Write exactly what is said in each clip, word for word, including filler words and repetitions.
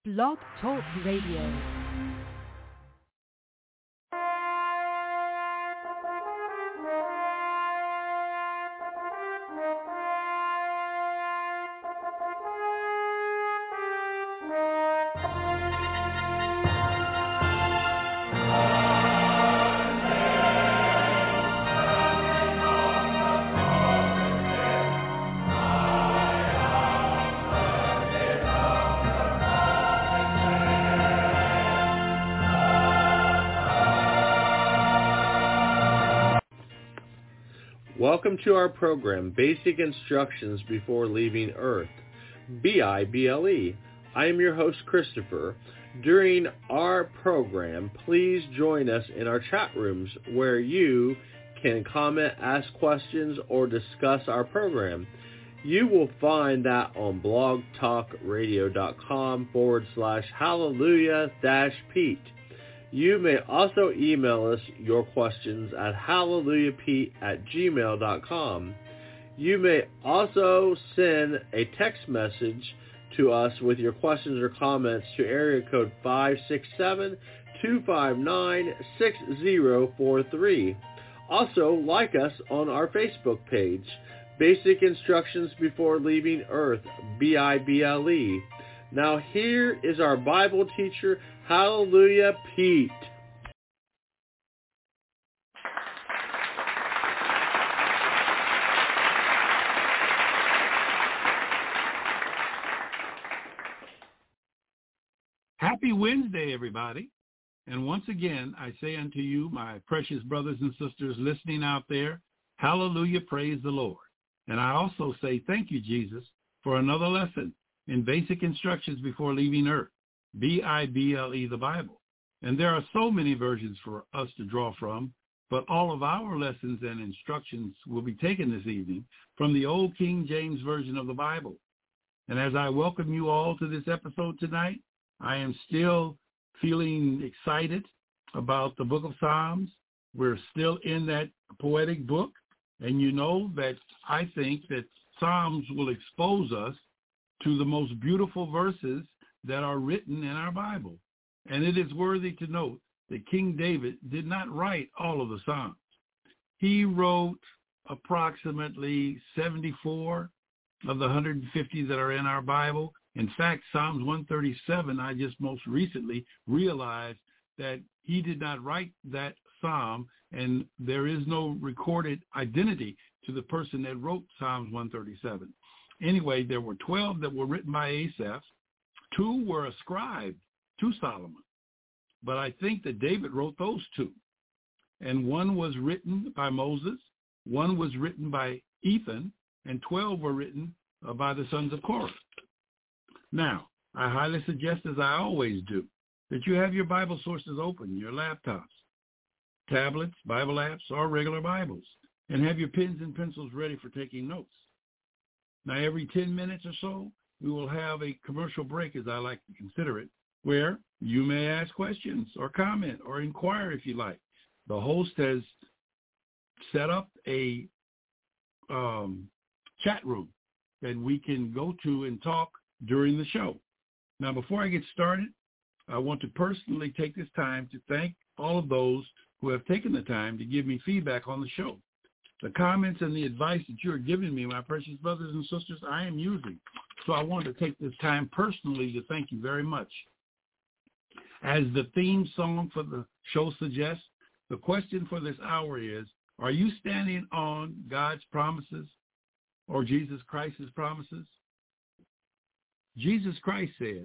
Blog Talk Radio. Welcome to our program, Basic Instructions Before Leaving Earth, B I B L E. I am your host, Christopher. During our program, please join us in our chat rooms where you can comment, ask questions, or discuss our program. You will find that on blogtalkradio.com forward slash hallelujah dash Pete. You may also email us your questions at hallelujahpete at gmail dot com. You may also send a text message to us with your questions or comments to area code five six seven, two five nine, six zero four three. Also, like us on our Facebook page, Basic Instructions Before Leaving Earth, B I B L E. Now here is our Bible teacher, Hallelujah Pete. Happy Wednesday, everybody. And once again, I say unto you, my precious brothers and sisters listening out there, hallelujah, praise the Lord. And I also say thank you, Jesus, for another lesson in Basic Instructions Before Leaving Earth, B I B L E, the Bible. And there are so many versions for us to draw from, but all of our lessons and instructions will be taken this evening from the Old King James Version of the Bible. And as I welcome you all to this episode tonight, I am still feeling excited about the book of Psalms. We're still in that poetic book, and you know that I think that Psalms will expose us to the most beautiful verses that are written in our Bible. And it is worthy to note that King David did not write all of the Psalms. He wrote approximately seventy-four of the one hundred fifty that are in our Bible. In fact, Psalms one thirty-seven, I just most recently realized that he did not write that psalm, and there is no recorded identity to the person that wrote Psalms one thirty-seven. Anyway, there were twelve that were written by Asaph. Two were ascribed to Solomon. But I think that David wrote those two. And one was written by Moses, one was written by Ethan, and twelve were written uh, by the sons of Korah. Now, I highly suggest, as I always do, that you have your Bible sources open, your laptops, tablets, Bible apps, or regular Bibles, and have your pens and pencils ready for taking notes. Now, every ten minutes or so, we will have a commercial break, as I like to consider it, where you may ask questions or comment or inquire if you like. The host has set up a um, chat room that we can go to and talk during the show. Now, before I get started, I want to personally take this time to thank all of those who have taken the time to give me feedback on the show. The comments and the advice that you are giving me, my precious brothers and sisters, I am using. So I want to take this time personally to thank you very much. As the theme song for the show suggests, the question for this hour is, are you standing on God's promises or Jesus Christ's promises? Jesus Christ said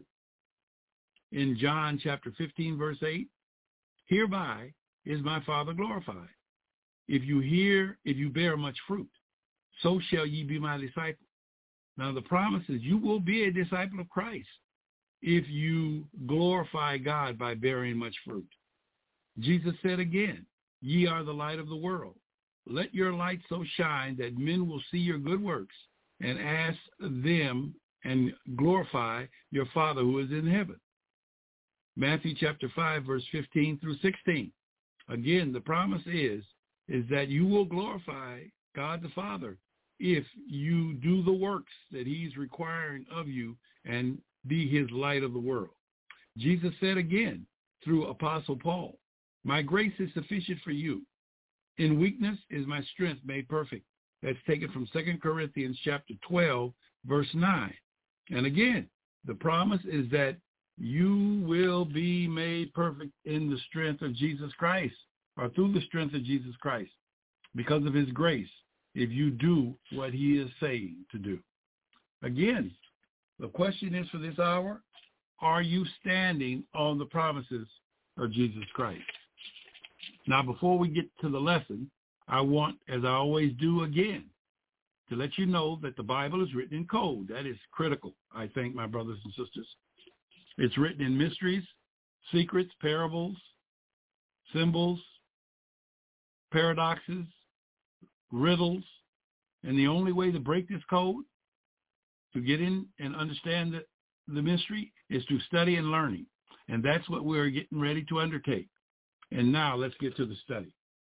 in John chapter fifteen, verse eight, hereby is my Father glorified. If you hear, if you bear much fruit, so shall ye be my disciples. Now the promise is you will be a disciple of Christ if you glorify God by bearing much fruit. Jesus said again, ye are the light of the world. Let your light so shine that men will see your good works and ask them and glorify your Father who is in heaven. Matthew chapter five, verse fifteen through sixteen. Again, the promise is, is that you will glorify God the Father if you do the works that he's requiring of you and be his light of the world. Jesus said again through Apostle Paul, my grace is sufficient for you. In weakness is my strength made perfect. That's taken from Second Corinthians chapter twelve, verse nine. And again, the promise is that you will be made perfect in the strength of Jesus Christ, or through the strength of Jesus Christ, because of his grace, if you do what he is saying to do. Again, the question is for this hour, are you standing on the promises of Jesus Christ? Now, before we get to the lesson, I want, as I always do again, to let you know that the Bible is written in code. That is critical, I think, my brothers and sisters. It's written in mysteries, secrets, parables, symbols, paradoxes, riddles, and the only way to break this code, to get in and understand the, the mystery, is to study and learning. And that's what we're getting ready to undertake. And now let's get to the study.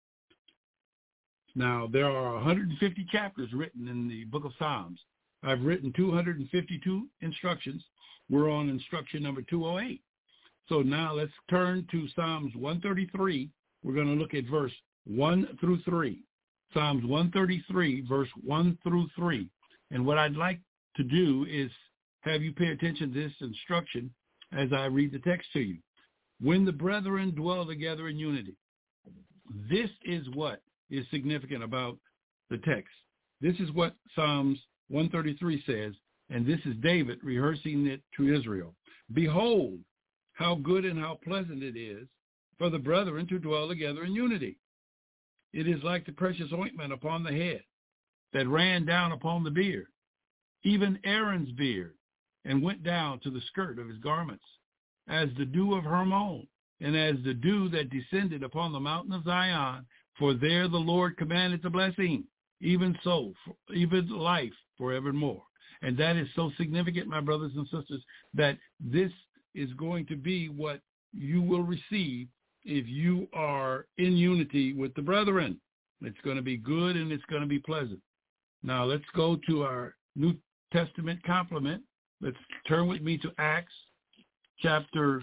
Now, there are one hundred fifty chapters written in the book of Psalms. I've written two hundred fifty-two instructions. We're on instruction number two oh eight. So now let's turn to Psalms one thirty-three. We're going to look at verse one through three. Psalms one thirty-three, verse one through three. And what I'd like to do is have you pay attention to this instruction as I read the text to you. When the brethren dwell together in unity. This is what is significant about the text. This is what Psalms one thirty-three says, and this is David rehearsing it to Israel. Behold, how good and how pleasant it is for the brethren to dwell together in unity. It is like the precious ointment upon the head that ran down upon the beard, even Aaron's beard, and went down to the skirt of his garments, as the dew of Hermon, and as the dew that descended upon the mountain of Zion, for there the Lord commanded the blessing, even so, even life forevermore. And that is so significant, my brothers and sisters, that this is going to be what you will receive if you are in unity with the brethren. It's going to be good and it's going to be pleasant. Now let's go to our New Testament complement. Let's turn with me to Acts chapter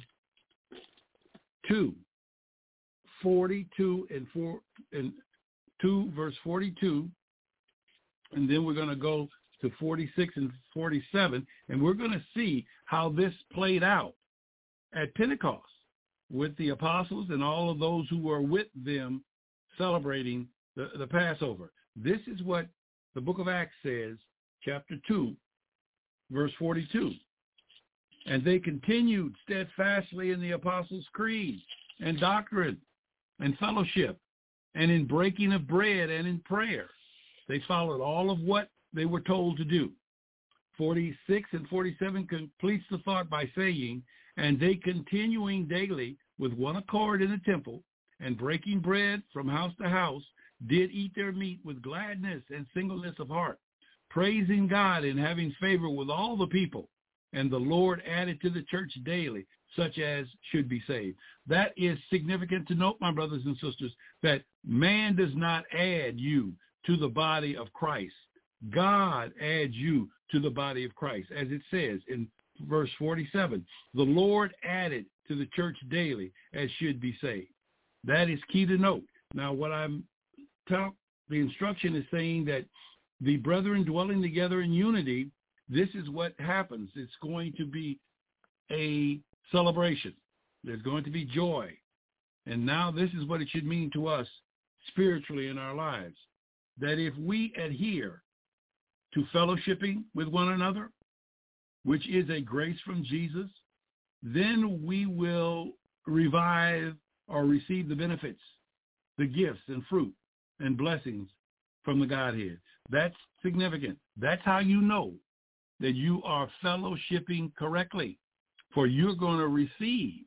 two, forty-two and four and two, verse forty-two, and then we're going to go to forty-six and forty-seven, and we're going to see how this played out at Pentecost with the apostles and all of those who were with them celebrating the, the Passover. This is what the book of Acts says, chapter two, verse forty-two. And they continued steadfastly in the apostles' creed and doctrine and fellowship and in breaking of bread and in prayer. They followed all of what they were told to do. forty-six and forty-seven completes the thought by saying, and they continuing daily with one accord in the temple and breaking bread from house to house, did eat their meat with gladness and singleness of heart, praising God and having favor with all the people. And the Lord added to the church daily such as should be saved. That is significant to note, my brothers and sisters, that man does not add you to the body of Christ. God adds you to the body of Christ. As it says in verse forty-seven, the Lord added to the church daily as should be saved. That is key to note. Now, what I'm talking, the instruction is saying that the brethren dwelling together in unity, this is what happens. It's going to be a celebration. There's going to be joy. And now this is what it should mean to us spiritually in our lives, that if we adhere to fellowshipping with one another, which is a grace from Jesus, then we will revive or receive the benefits, the gifts and fruit and blessings from the Godhead. That's significant. That's how you know that you are fellowshipping correctly, for you're going to receive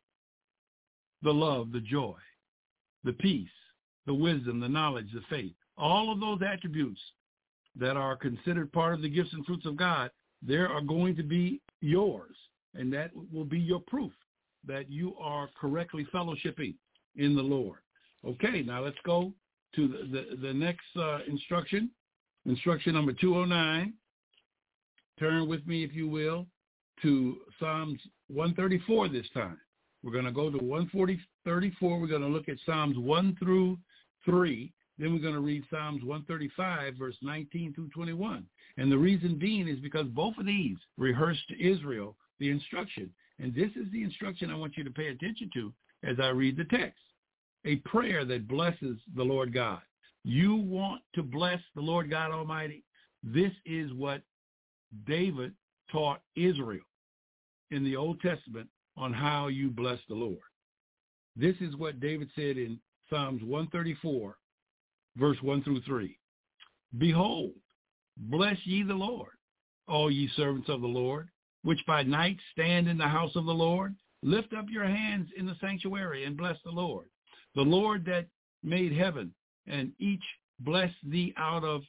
the love, the joy, the peace, the wisdom, the knowledge, the faith, all of those attributes that are considered part of the gifts and fruits of God. There are going to be yours, and that will be your proof that you are correctly fellowshipping in the Lord. Okay, now let's go to the, the, the next uh, instruction, instruction number two oh nine. Turn with me, if you will, to Psalms one thirty-four this time. We're going to go to one thirty-four. We're going to look at Psalms one through three. Then we're going to read Psalms one thirty-five, verse nineteen through twenty-one. And the reason being is because both of these rehearse to Israel the instruction. And this is the instruction I want you to pay attention to as I read the text. A prayer that blesses the Lord God. You want to bless the Lord God Almighty? This is what David taught Israel in the Old Testament on how you bless the Lord. This is what David said in Psalms one thirty-four, verse one through three. Behold, bless ye the Lord, all ye servants of the Lord, which by night stand in the house of the Lord. Lift up your hands in the sanctuary and bless the Lord. The Lord that made heaven and each bless thee out of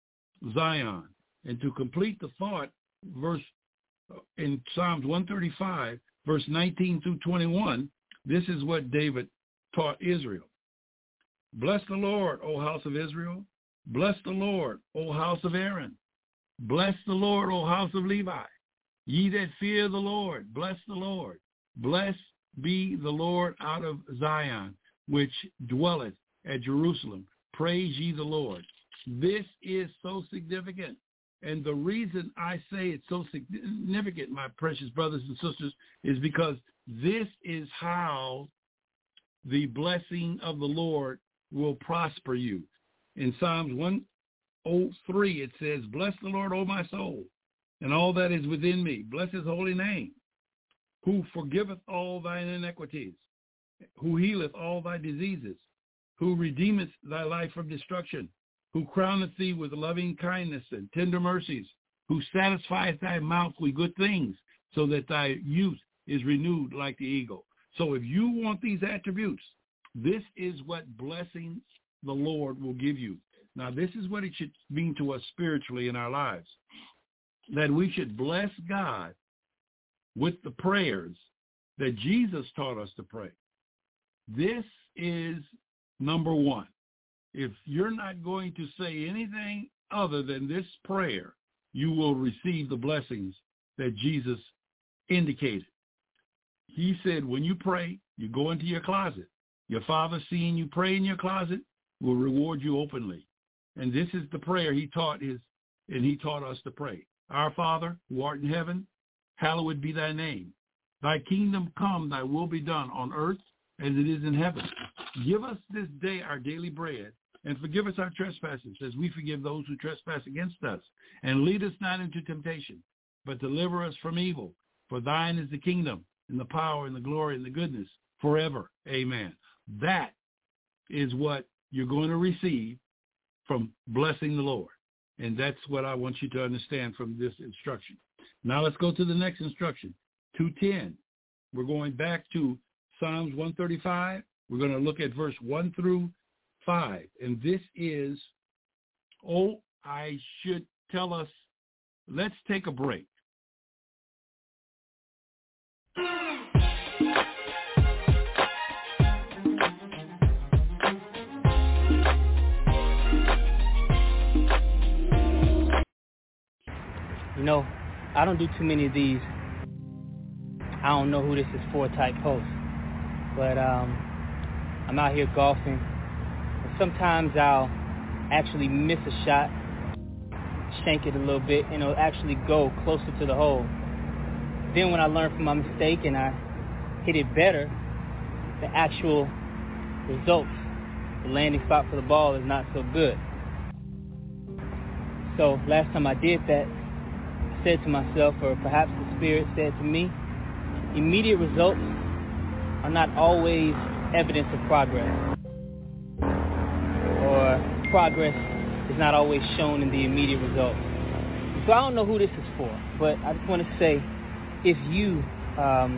Zion. And to complete the thought, verse in Psalms one thirty-five, verse nineteen through twenty-one, this is what David taught Israel. Bless the Lord, O house of Israel. Bless the Lord, O house of Aaron. Bless the Lord, O house of Levi. Ye that fear the Lord, bless the Lord. Blessed be the Lord out of Zion, which dwelleth at Jerusalem. Praise ye the Lord. This is so significant. And the reason I say it's so significant, my precious brothers and sisters, is because this is how the blessing of the Lord will prosper you. In Psalms one oh three, it says, bless the Lord, O my soul, and all that is within me. Bless his holy name, who forgiveth all thine iniquities, who healeth all thy diseases, who redeemeth thy life from destruction, who crowneth thee with loving kindness and tender mercies, who satisfieth thy mouth with good things, so that thy youth is renewed like the eagle. So if you want these attributes, this is what blessing the Lord will give you. Now, this is what it should mean to us spiritually in our lives, that we should bless God with the prayers that Jesus taught us to pray. This is number one. If you're not going to say anything other than this prayer, you will receive the blessings that Jesus indicated. He said, when you pray, you go into your closet. Your Father, seeing you pray in your closet, will reward you openly. And this is the prayer he taught his, and he taught us to pray. Our Father, who art in heaven, hallowed be thy name. Thy kingdom come, thy will be done on earth as it is in heaven. Give us this day our daily bread, and forgive us our trespasses, as we forgive those who trespass against us. And lead us not into temptation, but deliver us from evil. For thine is the kingdom, and the power, and the glory, and the goodness, forever. Amen. That is what you're going to receive from blessing the Lord. And that's what I want you to understand from this instruction. Now let's go to the next instruction, two ten. We're going back to Psalms one thirty-five. We're going to look at verse one through five. And this is, oh, I should tell us, let's take a break. You know, I don't do too many of these I don't know who this is for type posts. But um, I'm out here golfing. And sometimes I'll actually miss a shot, shank it a little bit, and it'll actually go closer to the hole. Then when I learn from my mistake and I hit it better, the actual results, the landing spot for the ball is not so good. So last time I did that, I said to myself, or perhaps the Spirit said to me, immediate results are not always evidence of progress, or progress is not always shown in the immediate results. So I don't know who this is for, but I just want to say, if you um,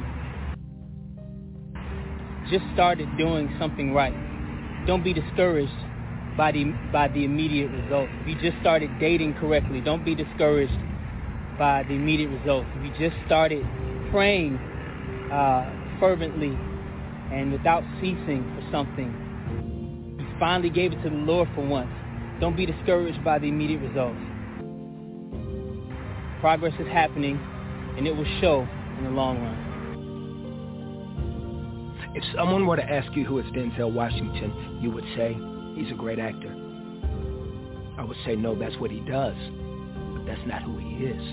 just started doing something right, don't be discouraged by the by the immediate results. If you just started dating correctly, don't be discouraged by the immediate results. If you just started praying uh, fervently and without ceasing for something, you finally gave it to the Lord for once, don't be discouraged by the immediate results. Progress is happening, and it will show in the long run. If someone were to ask you who is Denzel Washington, you would say, he's a great actor. I would say, no, that's what he does, but that's not who he is.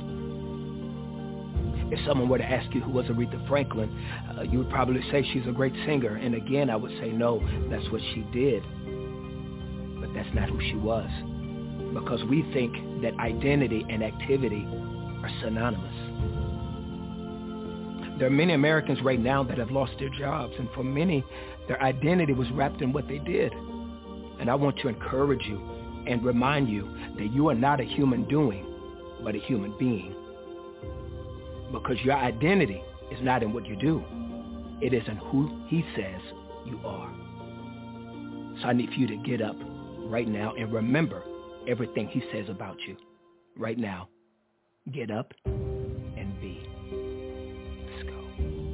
If someone were to ask you who was Aretha Franklin, uh, you would probably say she's a great singer. And again, I would say, no, that's what she did, but that's not who she was. Because we think that identity and activity are synonymous. There are many Americans right now that have lost their jobs, and for many, their identity was wrapped in what they did. And I want to encourage you and remind you that you are not a human doing, but a human being. Because your identity is not in what you do. It is in who he says you are. So I need for you to get up right now and remember everything he says about you. Right now, get up and be. Let's go.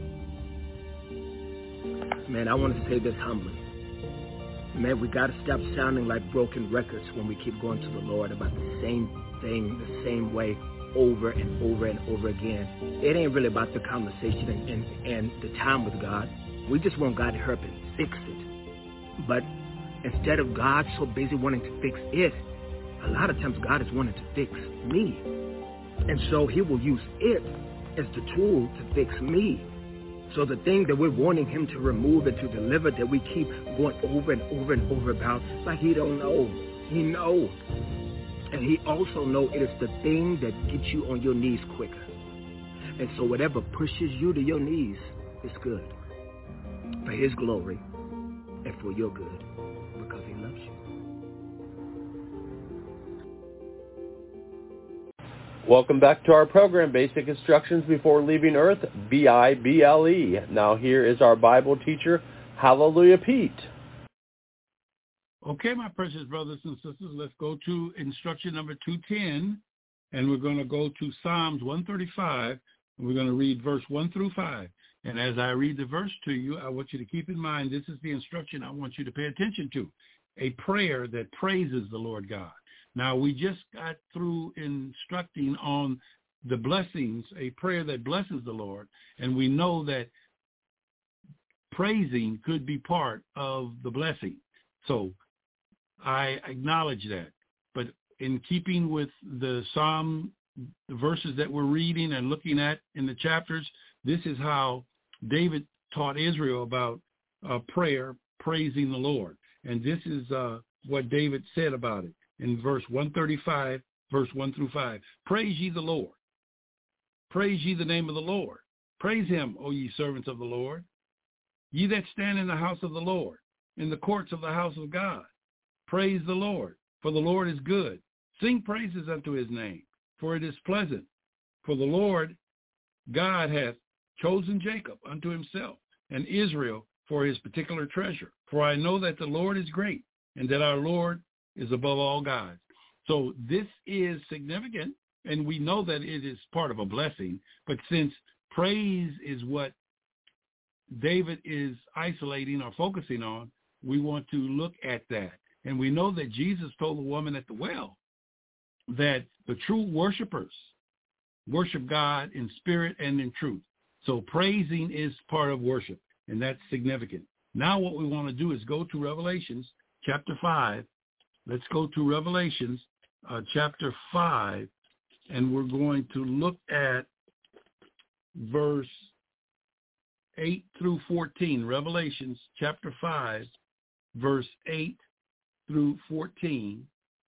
Man, I want to say this humbly. Man, we got to stop sounding like broken records when we keep going to the Lord about the same thing, the same way, over and over and over again. It ain't really about the conversation and, and, and the time with God. We just want God to help and fix it. But instead of God so busy wanting to fix it, a lot of times God is wanting to fix me. And so he will use it as the tool to fix me. So the thing that we're wanting him to remove and to deliver, that we keep going over and over and over about, like he don't know. He knows. And he also knows it is the thing that gets you on your knees quicker. And so whatever pushes you to your knees is good. For his glory and for your good. Because he loves you. Welcome back to our program, Basic Instructions Before Leaving Earth, B I B L E. Now here is our Bible teacher, Hallelujah Pete. Okay, my precious brothers and sisters, let's go to instruction number two ten, and we're going to go to Psalms one thirty-five, and we're going to read verse one through five. And as I read the verse to you, I want you to keep in mind this is the instruction I want you to pay attention to, a prayer that praises the Lord God. Now, we just got through instructing on the blessings, a prayer that blesses the Lord, and we know that praising could be part of the blessing. So I acknowledge that. But in keeping with the Psalm, the verses that we're reading and looking at in the chapters, this is how David taught Israel about uh, prayer, praising the Lord. And this is uh, what David said about it in verse one thirty-five, verse one through five. Praise ye the Lord. Praise ye the name of the Lord. Praise him, O ye servants of the Lord. Ye that stand in the house of the Lord, in the courts of the house of God. Praise the Lord, for the Lord is good. Sing praises unto his name, for it is pleasant. For the Lord God hath chosen Jacob unto himself, and Israel for his particular treasure. For I know that the Lord is great, and that our Lord is above all gods. So this is significant, and we know that it is part of a blessing. But since praise is what David is isolating or focusing on, we want to look at that. And we know that Jesus told the woman at the well that the true worshipers worship God in spirit and in truth. So praising is part of worship, and that's significant. Now what we want to do is go to Revelations chapter five. Let's go to Revelations uh, chapter five, and we're going to look at verse eight through fourteen. Revelations chapter five, verse eight through fourteen.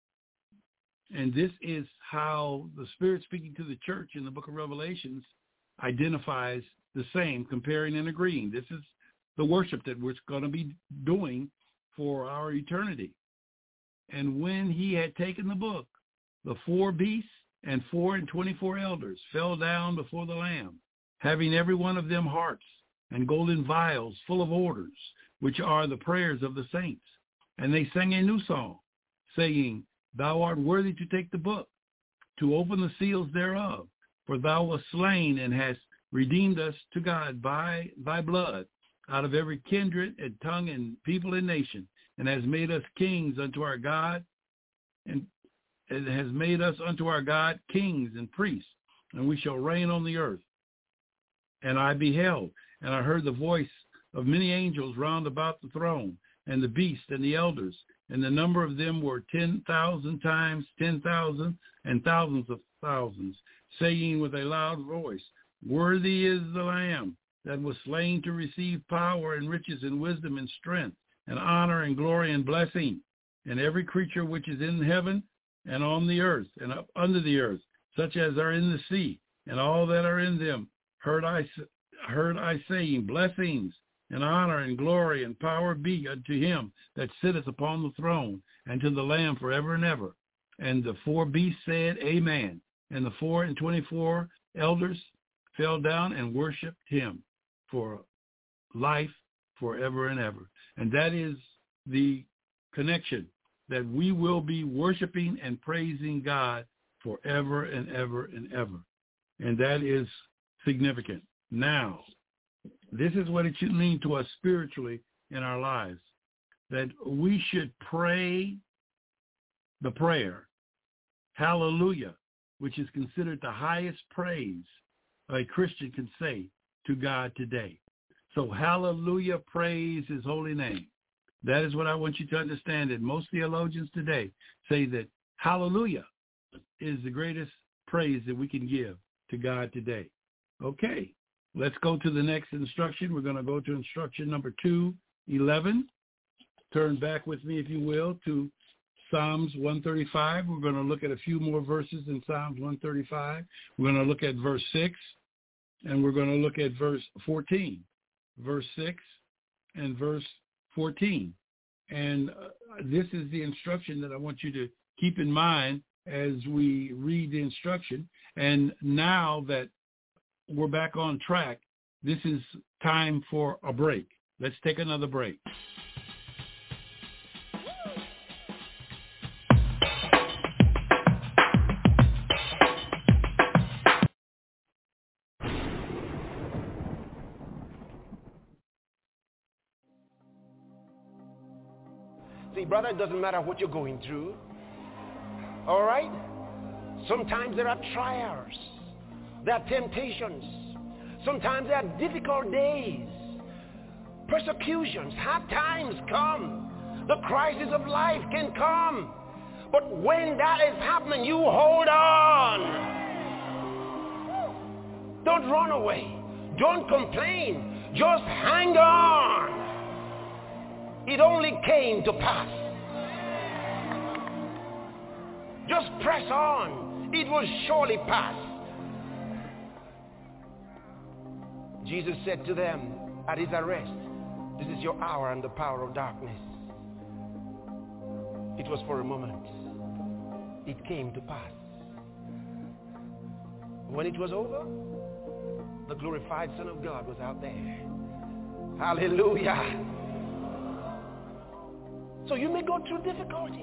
And this is how the Spirit speaking to the church in the book of Revelations identifies the same, comparing and agreeing. This is the worship that we're going to be doing for our eternity. And when he had taken the book, the four beasts and four and twenty-four elders fell down before the Lamb, having every one of them harps and golden vials full of orders, which are the prayers of the saints. And they sang a new song, saying, Thou art worthy to take the book, to open the seals thereof, for thou wast slain and hast redeemed us to God by thy blood out of every kindred and tongue and people and nation, and has made us kings unto our God, and it has made us unto our God kings and priests, and we shall reign on the earth. And I beheld, and I heard the voice of many angels round about the throne, and the beast and the elders, and the number of them were ten thousand times ten thousand and thousands of thousands, saying with a loud voice, Worthy is the Lamb that was slain to receive power and riches and wisdom and strength and honor and glory and blessing. And every creature which is in heaven and on the earth and up under the earth, such as are in the sea, and all that are in them, heard I, heard I saying, Blessings and honor and glory and power be unto him that sitteth upon the throne, and to the Lamb forever and ever. And the four beasts said, Amen. And the four and twenty-four elders fell down and worshipped him for life forever and ever. And that is the connection, that we will be worshiping and praising God forever and ever and ever. And that is significant. Now, this is what it should mean to us spiritually in our lives, that we should pray the prayer, hallelujah, which is considered the highest praise a Christian can say to God today. So hallelujah, praise his holy name. That is what I want you to understand, that most theologians today say that hallelujah is the greatest praise that we can give to God today. Okay, let's go to the next instruction. We're going to go to instruction number two eleven. Turn back with me, if you will, to Psalms one thirty-five. We're going to look at a few more verses in Psalms one thirty-five. We're going to look at verse six, and we're going to look at verse fourteen. Verse six and verse fourteen. And uh, this is the instruction that I want you to keep in mind as we read the instruction. And now that we're back on track, this is time for a break. Let's take another break. See, brother, it doesn't matter what you're going through. All right? Sometimes there are trials. There are temptations. Sometimes there are difficult days. Persecutions. Hard times come. The crisis of life can come. But when that is happening, you hold on. Don't run away. Don't complain. Just hang on. It only came to pass. Just press on. It will surely pass. Jesus said to them at his arrest, this is your hour and the power of darkness. It was for a moment. It came to pass. When it was over, the glorified Son of God was out there. Hallelujah. So you may go through difficulties.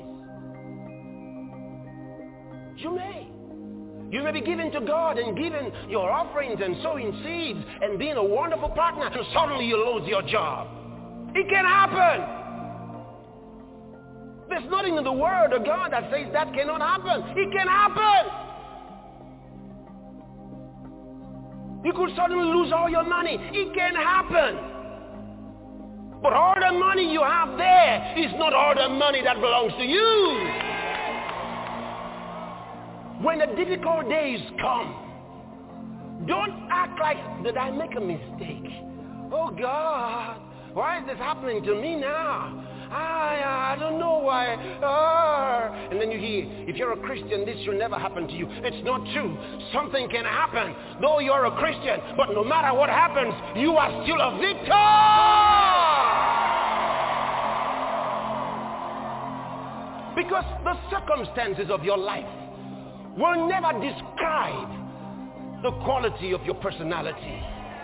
You may. You may be giving to God and giving your offerings and sowing seeds and being a wonderful partner, and suddenly you lose your job. It can happen. There's nothing in the Word of God that says that cannot happen. It can happen. You could suddenly lose all your money. It can happen. But all the money you have there is not all the money that belongs to you. When the difficult days come, don't act like, did I make a mistake? Oh God, why is this happening to me now? I, I don't know why. Uh, and then you hear, if you're a Christian, this should never happen to you. It's not true. Something can happen, though you're a Christian. But no matter what happens, you are still a victor. Because the circumstances of your life will never describe the quality of your personality.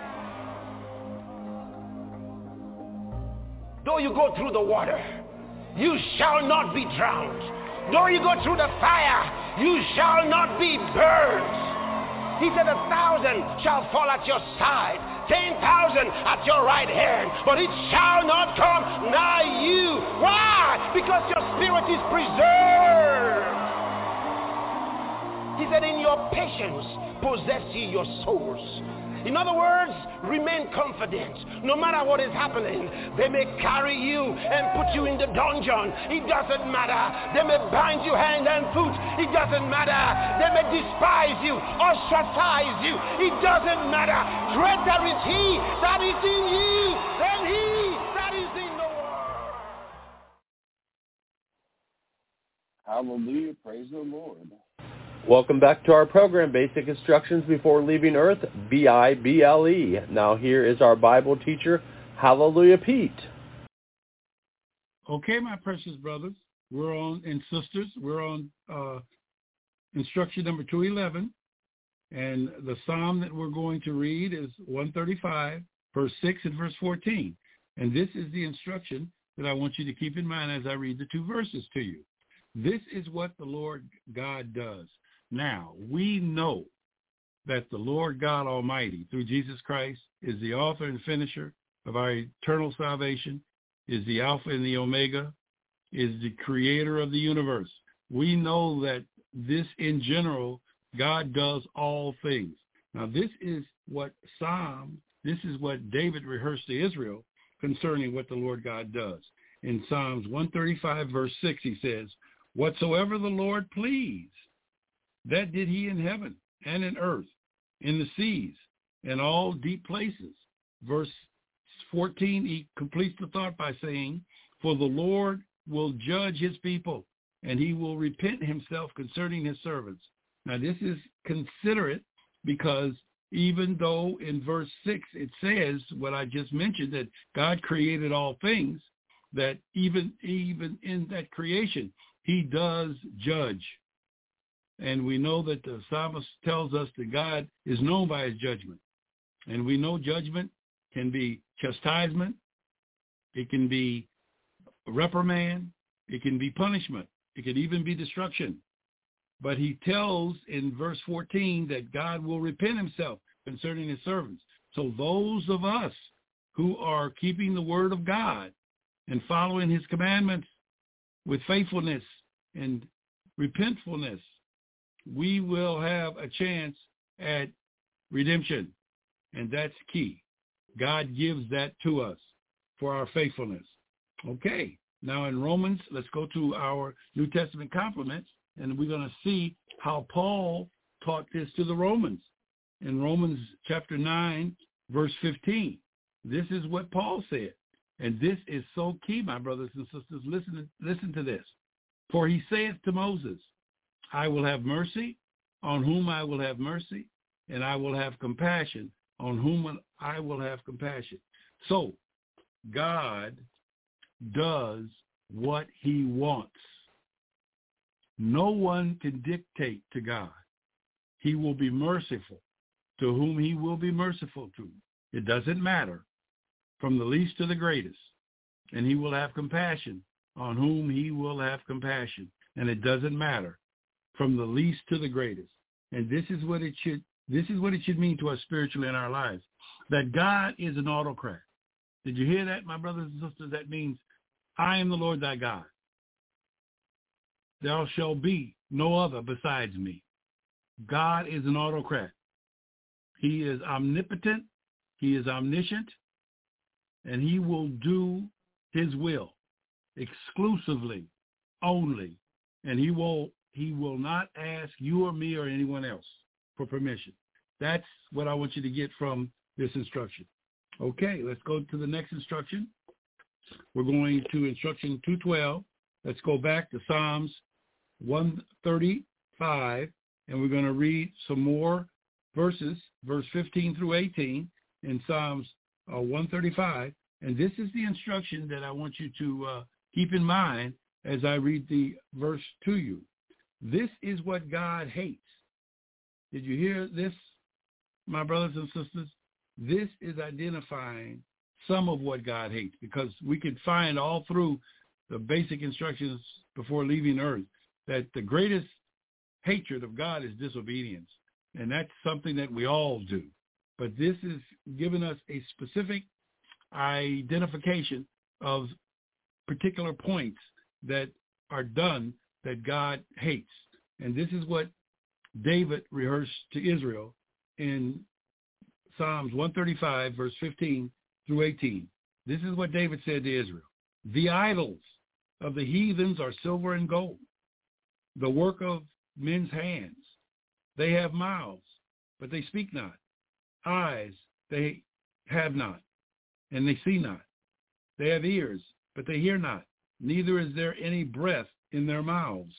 Though you go through the water, you shall not be drowned. Though you go through the fire, you shall not be burned. He said a thousand shall fall at your side, ten thousand at your right hand, but it shall not come nigh you. Why? Because your spirit is preserved. He said, in your patience possess ye your souls. In other words, remain confident. No matter what is happening, they may carry you and put you in the dungeon. It doesn't matter. They may bind you hand and foot. It doesn't matter. They may despise you, ostracize you. It doesn't matter. Greater is he that is in you than he that is in the world. Hallelujah. Praise the Lord. Welcome back to our program, Basic Instructions Before Leaving Earth, B I B L E. Now here is our Bible teacher, Hallelujah Pete. Okay, my precious brothers, we're on, and sisters, we're on uh, instruction number two eleven, and the psalm that we're going to read is one thirty-five, verse six and verse fourteen. And this is the instruction that I want you to keep in mind as I read the two verses to you. This is what the Lord God does. Now, we know that the Lord God Almighty, through Jesus Christ, is the author and finisher of our eternal salvation, is the Alpha and the Omega, is the creator of the universe. We know that this, in general, God does all things. Now, this is what Psalm, this is what David rehearsed to Israel concerning what the Lord God does. In Psalms one thirty-five, verse six, he says, whatsoever the Lord pleased, that did he in heaven and in earth, in the seas, and all deep places. Verse fourteen, he completes the thought by saying, for the Lord will judge his people, and he will repent himself concerning his servants. Now, this is considerate because even though in verse six it says what I just mentioned, that God created all things, that even, even in that creation, he does judge. And we know that the psalmist tells us that God is known by his judgment. And we know judgment can be chastisement. It can be reprimand. It can be punishment. It can even be destruction. But he tells in verse fourteen that God will repent himself concerning his servants. So those of us who are keeping the word of God and following his commandments with faithfulness and repentfulness, we will have a chance at redemption. And that's key. God gives that to us for our faithfulness. Okay, now in Romans, let's go to our New Testament complements, and we're going to see how Paul taught this to the Romans. In Romans chapter nine, verse fifteen, this is what Paul said. And this is so key, my brothers and sisters. Listen, listen to this. For he saith to Moses, I will have mercy on whom I will have mercy, and I will have compassion on whom I will have compassion. So God does what he wants. No one can dictate to God. He will be merciful to whom he will be merciful to. It doesn't matter, from the least to the greatest. And he will have compassion on whom he will have compassion. And it doesn't matter, from the least to the greatest. And this is what it should this is what it should mean to us spiritually in our lives, that God is an autocrat. Did you hear that, my brothers and sisters? That means I am the Lord thy God. There shall be no other besides me. God is an autocrat. He is omnipotent. He is omniscient. And he will do his will exclusively, only. And he will he will not ask you or me or anyone else for permission. That's what I want you to get from this instruction. Okay, let's go to the next instruction. We're going to instruction two twelve. Let's go back to Psalms one thirty-five, and we're going to read some more verses, verse fifteen through eighteen in Psalms uh, one thirty-five. And this is the instruction that I want you to uh, keep in mind as I read the verse to you. This is what God hates. Did you hear this, my brothers and sisters? This is identifying some of what God hates, because we could find all through the basic instructions before leaving earth that the greatest hatred of God is disobedience. And that's something that we all do. But this is giving us a specific identification of particular points that are done that God hates. And this is what David rehearsed to Israel in Psalms one thirty-five, verse fifteen through eighteen. This is what David said to Israel. The idols of the heathens are silver and gold, the work of men's hands. They have mouths, but they speak not. Eyes they have not, and they see not. They have ears, but they hear not. Neither is there any breath in their mouths.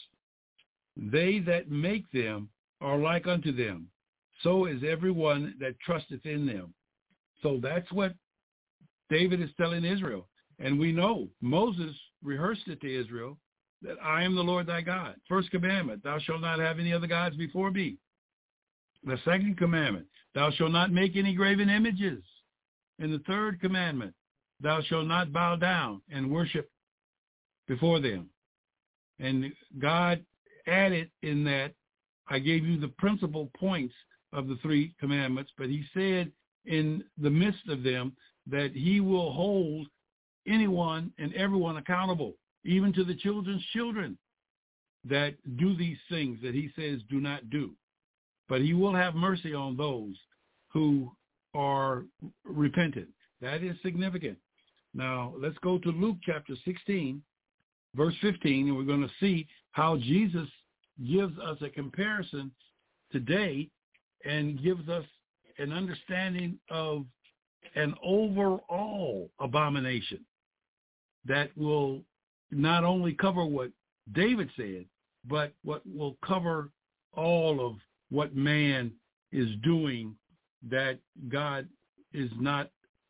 They that make them are like unto them. So is everyone that trusteth in them. So that's what David is telling Israel. And we know Moses rehearsed it to Israel that I am the Lord thy God. First commandment, thou shalt not have any other gods before me. The second commandment, thou shalt not make any graven images. And the third commandment, thou shalt not bow down and worship before them. And God added in that, I gave you the principal points of the three commandments, but he said in the midst of them that he will hold anyone and everyone accountable, even to the children's children that do these things that he says do not do. But he will have mercy on those who are repentant. That is significant. Now, let's go to Luke chapter sixteen, verse fifteen, and we're going to see how Jesus gives us a comparison today and gives us an understanding of an overall abomination that will not only cover what David said, but what will cover all of what man is doing that God is not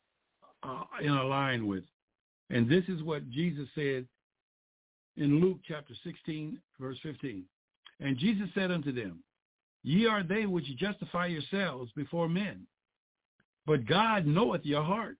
uh, in a line with. And this is what Jesus said in Luke chapter sixteen, verse fifteen. And Jesus said unto them, ye are they which justify yourselves before men, but God knoweth your hearts.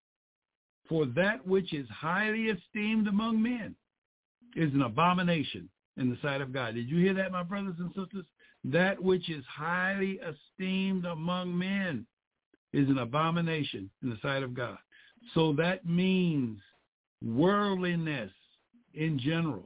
For that which is highly esteemed among men is an abomination in the sight of God. Did you hear that, my brothers and sisters? That which is highly esteemed among men is an abomination in the sight of God. So that means worldliness in general.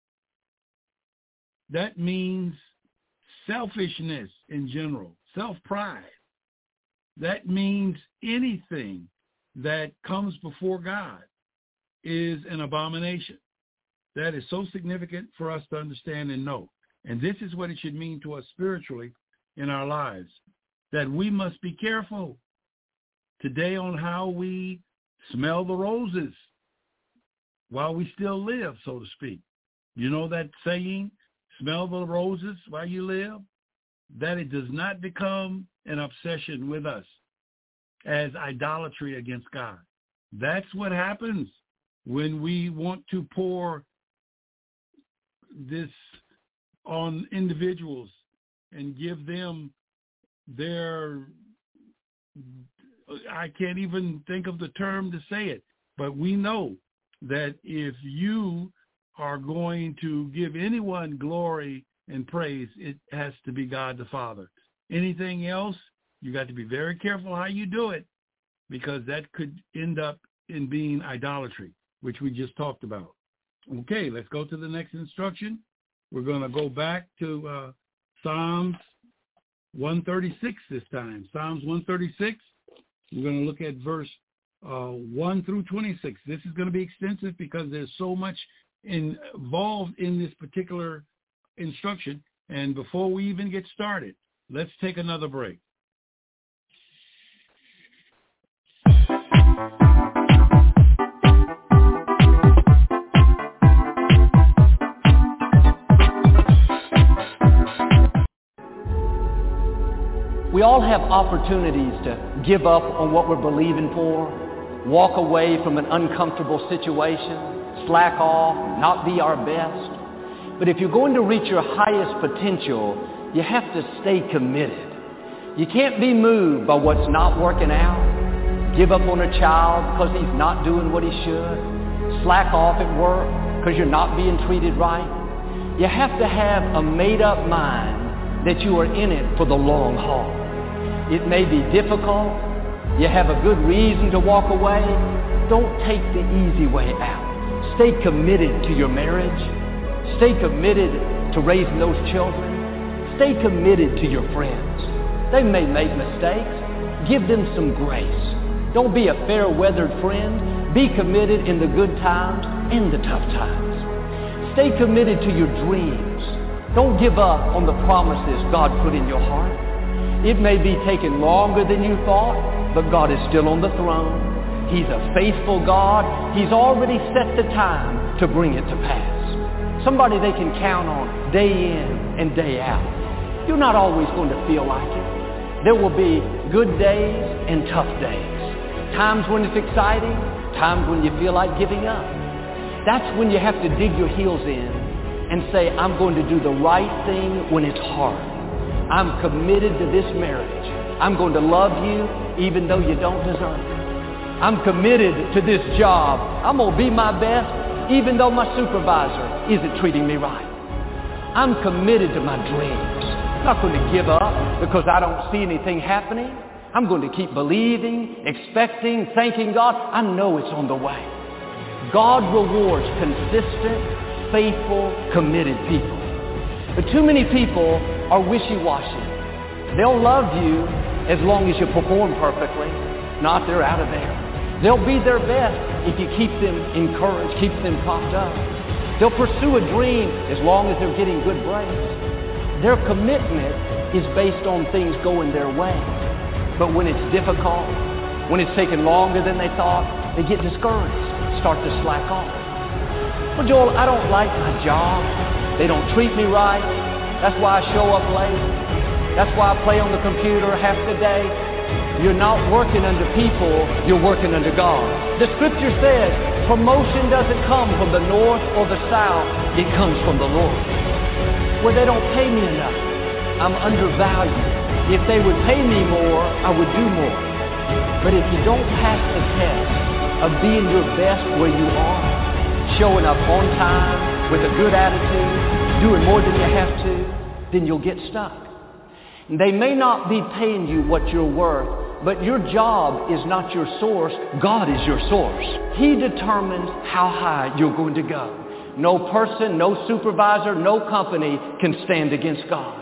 That means selfishness in general, self-pride. That means anything that comes before God is an abomination. That is so significant for us to understand and know. And this is what it should mean to us spiritually in our lives, that we must be careful today on how we smell the roses while we still live, so to speak. You know that saying, smell the roses while you live? That it does not become an obsession with us as idolatry against God. That's what happens when we want to pour this on individuals and give them their, I can't even think of the term to say it, but we know that if you are going to give anyone glory and praise, it has to be God the Father. Anything else, you got to be very careful how you do it, because that could end up in being idolatry, which we just talked about. Okay, let's go to the next instruction. We're going to go back to uh, Psalms one thirty-six this time. Psalms one thirty-six, we're going to look at verse uh, one through twenty-six. This is going to be extensive because there's so much in, involved in this particular instruction. And before we even get started, let's take another break. We all have opportunities to give up on what we're believing for, walk away from an uncomfortable situation, slack off, not be our best. But if you're going to reach your highest potential, you have to stay committed. You can't be moved by what's not working out, give up on a child because he's not doing what he should, slack off at work because you're not being treated right. You have to have a made-up mind that you are in it for the long haul. It may be difficult. You have a good reason to walk away. Don't take the easy way out. Stay committed to your marriage. Stay committed to raising those children. Stay committed to your friends. They may make mistakes. give them some grace. Don't be a fair-weathered friend. Be committed in the good times and the tough times. Stay committed to your dreams. Don't give up on the promises God put in your heart. It may be taking longer than you thought, but God is still on the throne. He's a faithful God. He's already set the time to bring it to pass. Somebody they can count on day in and day out. You're not always going to feel like it. There will be good days and tough days. Times when it's exciting, times when you feel like giving up. That's when you have to dig your heels in and say, I'm going to do the right thing when it's hard. I'm committed to this marriage. I'm going to love you even though you don't deserve it. I'm committed to this job. I'm going to be my best even though my supervisor isn't treating me right. I'm committed to my dreams. I'm not going to give up because I don't see anything happening. I'm going to keep believing, expecting, thanking God. I know it's on the way. God rewards consistent, faithful, committed people. But too many people are wishy-washy. They'll love you as long as you perform perfectly. Not, they're out of there. They'll be their best if you keep them encouraged, keep them propped up. They'll pursue a dream as long as they're getting good breaks. Their commitment is based on things going their way. But when it's difficult, when it's taking longer than they thought, they get discouraged, start to slack off. Well, Joel, I don't like my job. They don't treat me right. That's why I show up late. That's why I play on the computer half the day. You're not working under people, you're working under God. The scripture says promotion doesn't come from the north or the south, it comes from the Lord. Well, they don't pay me enough. I'm undervalued. If they would pay me more, I would do more. But if you don't pass the test of being your best where you are, showing up on time with a good attitude, doing more than you have to, then you'll get stuck. They may not be paying you what you're worth, but your job is not your source. God is your source. He determines how high you're going to go. No person, no supervisor, no company can stand against God.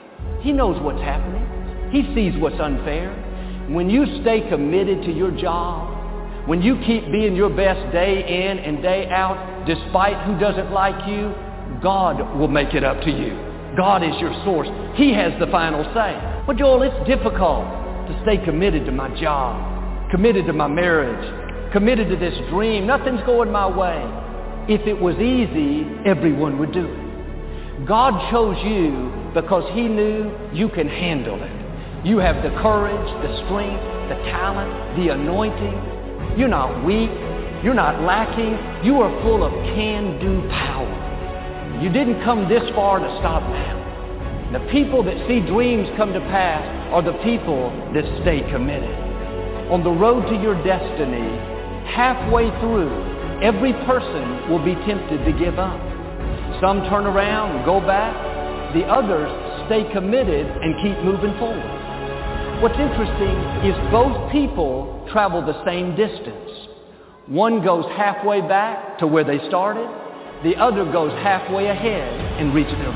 He knows what's happening. He sees what's unfair. When you stay committed to your job, when you keep being your best day in and day out, despite who doesn't like you, God will make it up to you. God is your source. He has the final say. But Joel, it's difficult to stay committed to my job, committed to my marriage, committed to this dream. Nothing's going my way. If it was easy, everyone would do it. God chose you because he knew you can handle it. You have the courage, the strength, the talent, the anointing. You're not weak. You're not lacking. You are full of can-do power. You didn't come this far to stop now. The people that see dreams come to pass are the people that stay committed. On the road to your destiny, halfway through, every person will be tempted to give up. Some turn around and go back. The others stay committed and keep moving forward. What's interesting is both people travel the same distance. One goes halfway back to where they started. The other goes halfway ahead and reaches their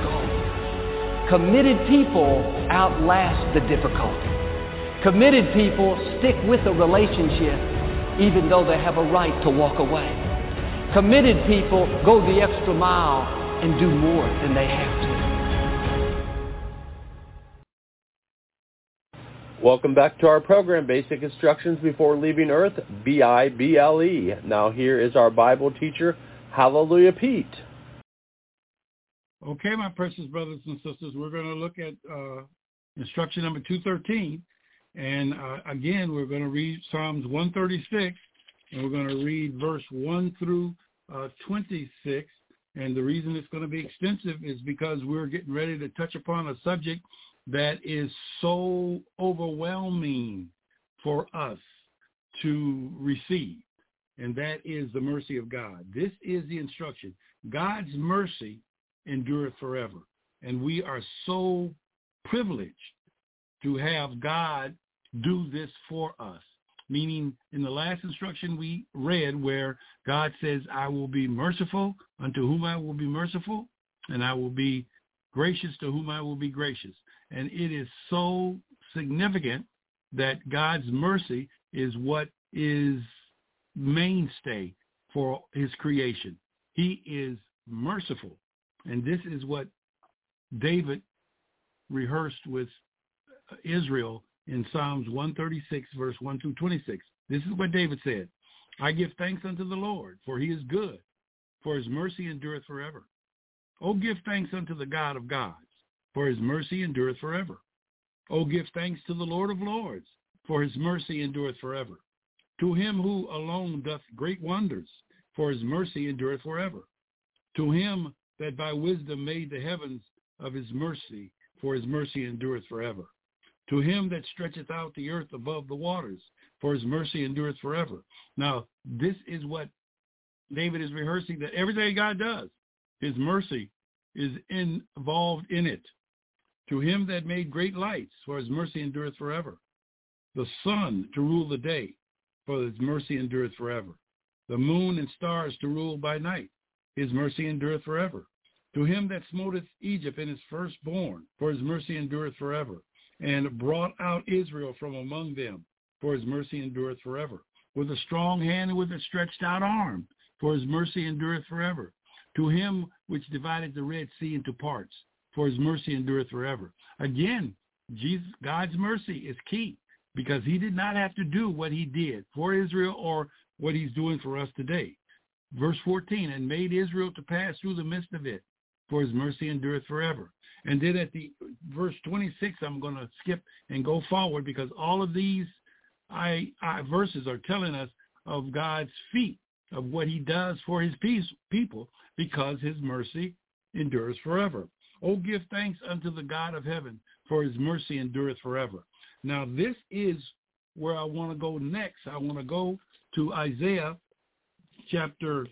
goal. Committed people outlast the difficulty. Committed people stick with a relationship even though they have a right to walk away. Committed people go the extra mile and do more than they have to. Welcome back to our program, Basic Instructions Before Leaving Earth, B I B L E. Now here is our Bible teacher, Hallelujah Pete. Okay, my precious brothers and sisters, we're going to look at uh, instruction number two thirteen. And uh, again, we're going to read Psalms one thirty-six, and we're going to read verse one through uh, twenty-six. And the reason it's going to be extensive is because we're getting ready to touch upon a subject that is so overwhelming for us to receive, and that is the mercy of God. This is the instruction. God's mercy endureth forever, and we are so privileged to have God do this for us, meaning in the last instruction we read where God says, I will be merciful unto whom I will be merciful, and I will be gracious to whom I will be gracious. And it is so significant that God's mercy is what is mainstay for his creation. He is merciful. And this is what David rehearsed with Israel in Psalms one thirty-six, verse one through twenty-six. This is what David said. I give thanks unto the Lord, for he is good, for his mercy endureth forever. O give thanks unto the God of gods, for his mercy endureth forever. O give thanks to the Lord of lords, for his mercy endureth forever. To him who alone doth great wonders, for his mercy endureth forever. To him that by wisdom made the heavens of his mercy, for his mercy endureth forever. To him that stretcheth out the earth above the waters, for his mercy endureth forever. Now, this is what David is rehearsing, that everything God does, his mercy is involved in it. To him that made great lights, for his mercy endureth forever. The sun to rule the day, for his mercy endureth forever. The moon and stars to rule by night, his mercy endureth forever. To him that smoteth Egypt in his firstborn, for his mercy endureth forever. And brought out Israel from among them, for his mercy endureth forever. With a strong hand and with a stretched out arm, for his mercy endureth forever. To him which divided the Red Sea into parts, for his mercy endureth forever. Again, Jesus, God's mercy is key, because he did not have to do what he did for Israel or what he's doing for us today. Verse fourteen, and made Israel to pass through the midst of it, for his mercy endureth forever. And then at the verse twenty-six, I'm going to skip and go forward, because all of these I, I verses are telling us of God's feet, of what he does for his peace, people, because his mercy endures forever. Oh, give thanks unto the God of heaven, for his mercy endureth forever. Now, this is where I want to go next. I want to go to Isaiah chapter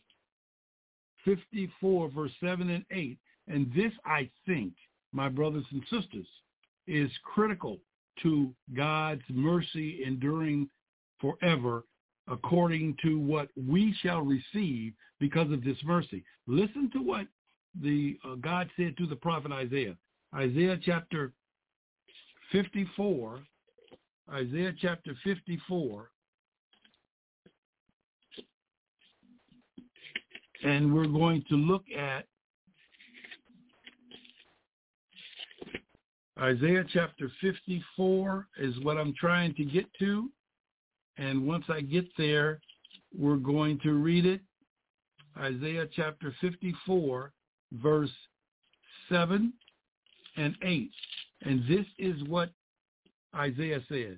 fifty-four, verse seven and eight. And this, I think, my brothers and sisters, is critical to God's mercy enduring forever, according to what we shall receive because of this mercy. Listen to what the uh, God said to the prophet Isaiah. Isaiah chapter fifty-four, Isaiah chapter fifty-four, and we're going to look at Isaiah chapter fifty-four is what I'm trying to get to. And once I get there, we're going to read it. Isaiah chapter fifty-four, verse seven and eight. And this is what Isaiah said.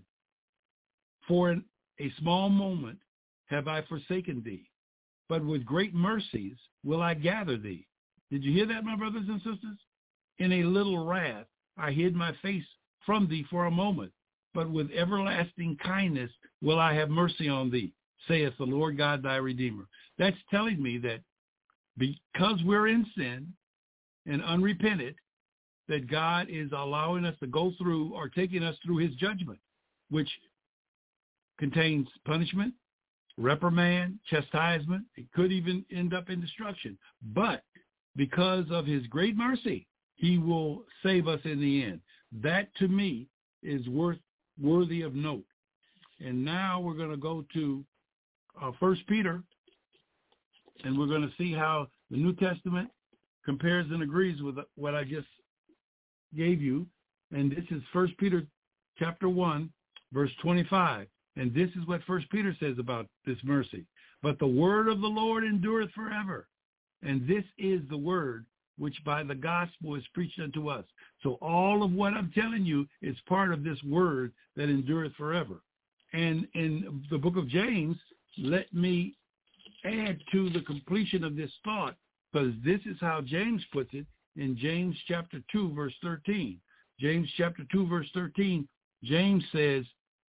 For in a small moment have I forsaken thee, but with great mercies will I gather thee. Did you hear that, my brothers and sisters? In a little wrath I hid my face from thee for a moment, but with everlasting kindness will I have mercy on thee, saith the Lord God thy Redeemer. That's telling me that because we're in sin and unrepented, that God is allowing us to go through or taking us through his judgment, which contains punishment, reprimand, chastisement. It could even end up in destruction. But because of his great mercy, he will save us in the end. That, to me, is worth worthy of note. And now we're going to go to uh, First Peter, and we're going to see how the New Testament compares and agrees with what I just gave you. And this is First Peter chapter one, verse twenty-five. And this is what First Peter says about this mercy. But the word of the Lord endureth forever. And this is the word which by the gospel is preached unto us. So all of what I'm telling you is part of this word that endureth forever. And in the book of James, let me add to the completion of this thought, because this is how James puts it in James chapter two, verse thirteen. James chapter two, verse thirteen, James says,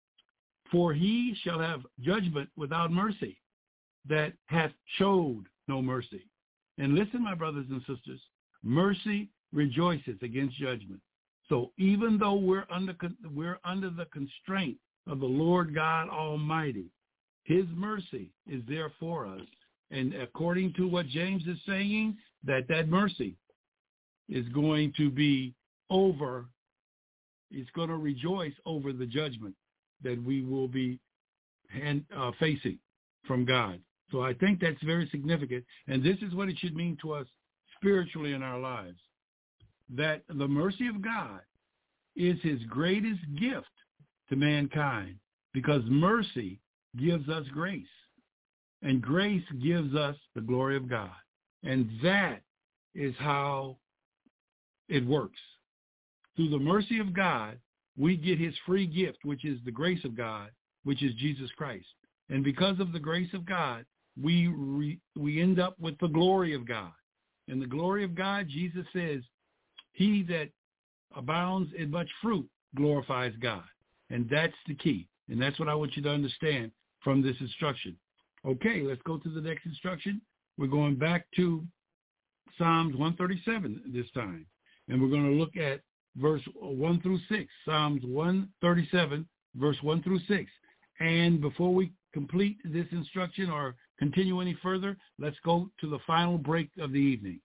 for he shall have judgment without mercy, that hath showed no mercy. And listen, my brothers and sisters, mercy rejoices against judgment. So even though we're under we're under the constraint of the Lord God Almighty, his mercy is there for us. And according to what James is saying, that that mercy is going to be over, it's going to rejoice over the judgment that we will be hand, uh, facing from God. So I think that's very significant, and this is what it should mean to us spiritually in our lives, that the mercy of God is his greatest gift to mankind, because mercy gives us grace, and grace gives us the glory of God. And that is how it works. Through the mercy of God, we get his free gift, which is the grace of God, which is Jesus Christ. And because of the grace of God, we re, we end up with the glory of God. And the glory of God, Jesus says, he that abounds in much fruit glorifies God. And that's the key. And that's what I want you to understand from this instruction. Okay, let's go to the next instruction. We're going back to Psalms one thirty-seven this time. And we're going to look at verse one through six. Psalms one thirty-seven, verse one through six. And before we complete this instruction or continue any further, let's go to the final break of the evening.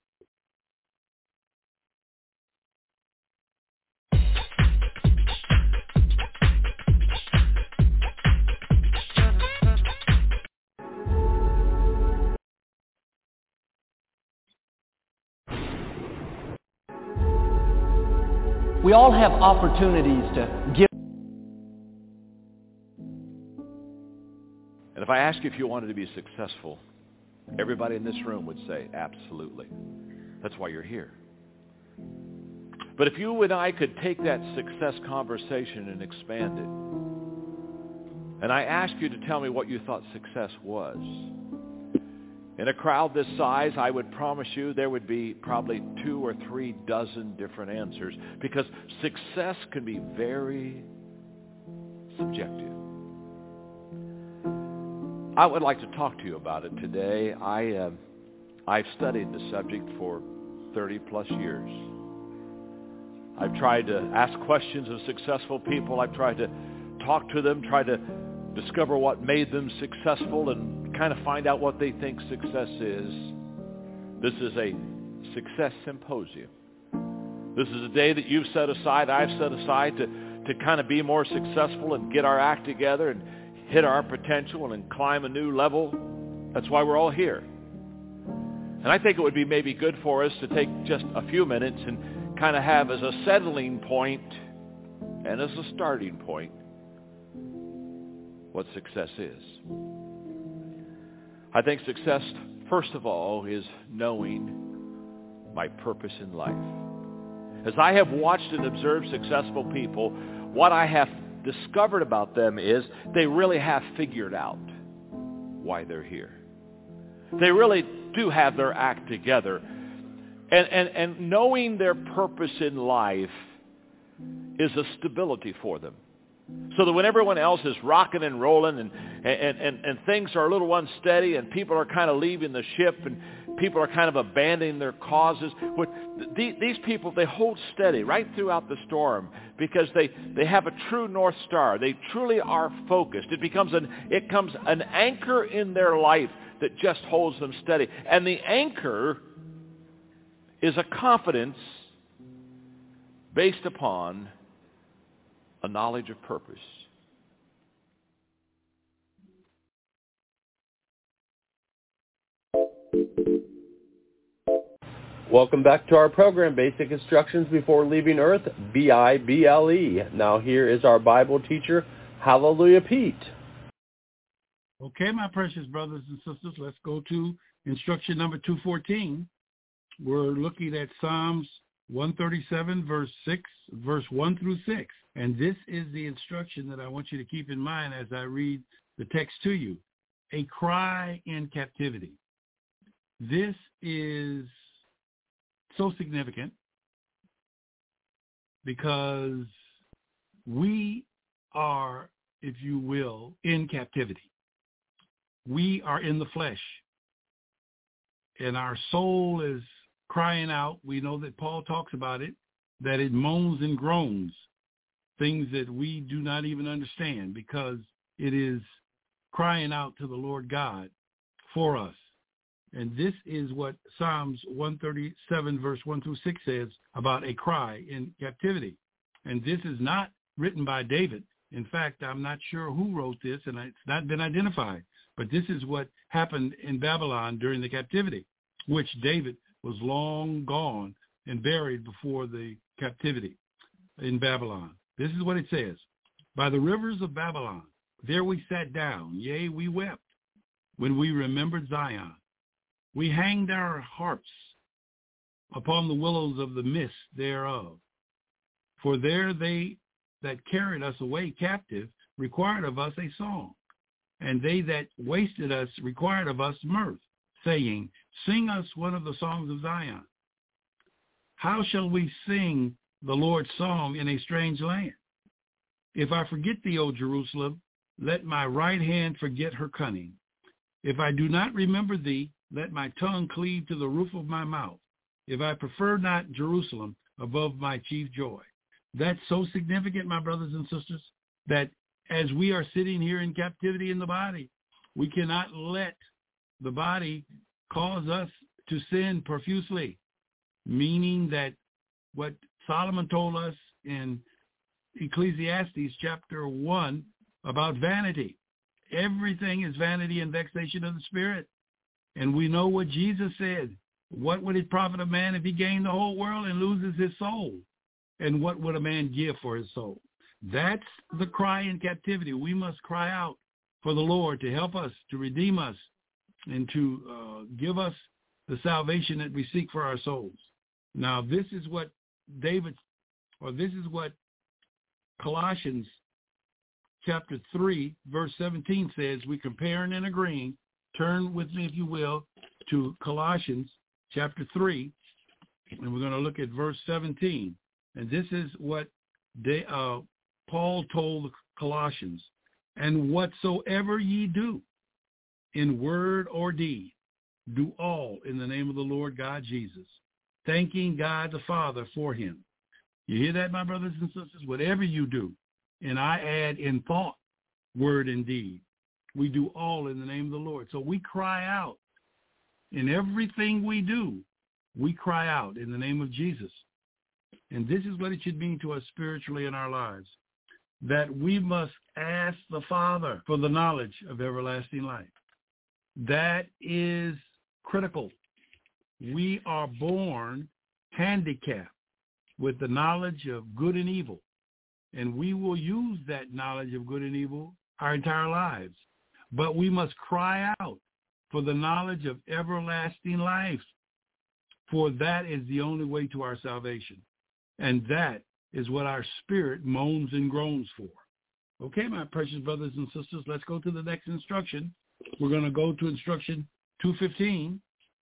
We all have opportunities to give. And if I ask you if you wanted to be successful, everybody in this room would say, absolutely. That's why you're here. But if you and I could take that success conversation and expand it, and I asked you to tell me what you thought success was, in a crowd this size, I would promise you there would be probably two or three dozen different answers, because success can be very subjective. I would like to talk to you about it today. I, uh, I've studied the subject for thirty plus years. I've tried to ask questions of successful people. I've tried to talk to them, try to discover what made them successful, and kind of find out what they think success is. This is a success symposium. This is a day that you've set aside, I've set aside to, to kind of be more successful and get our act together and hit our potential and climb a new level. That's why we're all here. And I think it would be maybe good for us to take just a few minutes and kind of have as a settling point and as a starting point what success is. I think success, first of all, is knowing my purpose in life. As I have watched and observed successful people, what I have discovered about them is they really have figured out why they're here. They really do have their act together. And, and, and knowing their purpose in life is a stability for them. So that when everyone else is rocking and rolling and, and, and, and things are a little unsteady and people are kind of leaving the ship and people are kind of abandoning their causes, what, these, these people, they hold steady right throughout the storm because they, they have a true North Star. They truly are focused. It becomes an, it becomes an anchor in their life that just holds them steady. And the anchor is a confidence based upon a knowledge of purpose. Welcome back to our program, Basic Instructions Before Leaving Earth, B I B L E. Now here is our Bible teacher, Hallelujah Pete. Okay, my precious brothers and sisters, let's go to instruction number two fourteen. We're looking at Psalms one thirty-seven, verse six, verse one through six. And this is the instruction that I want you to keep in mind as I read the text to you. A cry in captivity. This is so significant because we are, if you will, in captivity. We are in the flesh. And our soul is crying out. We know that Paul talks about it, that it moans and groans, things that we do not even understand, because it is crying out to the Lord God for us. And this is what Psalms one thirty-seven, verse one through six says about a cry in captivity. And this is not written by David. In fact, I'm not sure who wrote this, and it's not been identified. But this is what happened in Babylon during the captivity, which David was long gone and buried before the captivity in Babylon. This is what it says. By the rivers of Babylon, there we sat down, yea, we wept, when we remembered Zion. We hanged our harps upon the willows of the mist thereof. For there they that carried us away captive required of us a song, and they that wasted us required of us mirth, saying, sing us one of the songs of Zion. How shall we sing the Lord's song in a strange land? If I forget thee, O Jerusalem, let my right hand forget her cunning. If I do not remember thee, let my tongue cleave to the roof of my mouth. If I prefer not Jerusalem above my chief joy. That's so significant, my brothers and sisters, that as we are sitting here in captivity in the body, we cannot let the body cause us to sin profusely, meaning that what Solomon told us in Ecclesiastes chapter one about vanity. Everything is vanity and vexation of the spirit. And we know what Jesus said. What would it profit a man if he gained the whole world and loses his soul? And what would a man give for his soul? That's the cry in captivity. We must cry out for the Lord to help us, to redeem us, and to uh, give us the salvation that we seek for our souls. Now, this is what David, or this is what Colossians chapter three, verse seventeen says. We comparing and agreeing. Turn with me, if you will, to Colossians chapter three, and we're going to look at verse seventeen. And this is what they, uh, Paul told the Colossians. And whatsoever ye do, in word or deed, do all in the name of the Lord God Jesus, thanking God the Father for him. You hear that, my brothers and sisters? Whatever you do, and I add in thought, word, and deed, we do all in the name of the Lord. So we cry out. In everything we do, we cry out in the name of Jesus. And this is what it should mean to us spiritually in our lives, that we must ask the Father for the knowledge of everlasting life. That is critical. We are born handicapped with the knowledge of good and evil, and we will use that knowledge of good and evil our entire lives. But we must cry out for the knowledge of everlasting life, for that is the only way to our salvation. And that is what our spirit moans and groans for. Okay, my precious brothers and sisters, let's go to the next instruction. We're going to go to instruction two fifteen,